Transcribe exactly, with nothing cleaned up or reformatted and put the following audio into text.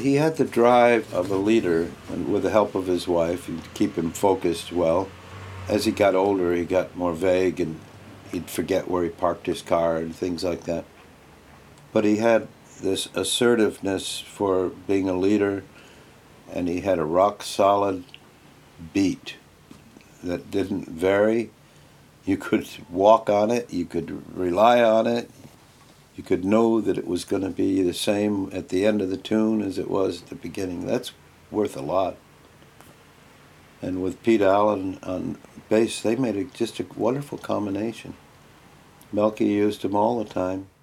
he had the drive of a leader, and with the help of his wife, he'd keep him focused well. As he got older, he got more vague, and he'd forget where he parked his car and things like that. But he had this assertiveness for being a leader, and he had a rock-solid beat that didn't vary. You could walk on it, you could rely on it, you could know that it was going to be the same at the end of the tune as it was at the beginning. That's worth a lot. And with Pete Allen on bass, they made a, just a wonderful combination. Melky used him all the time.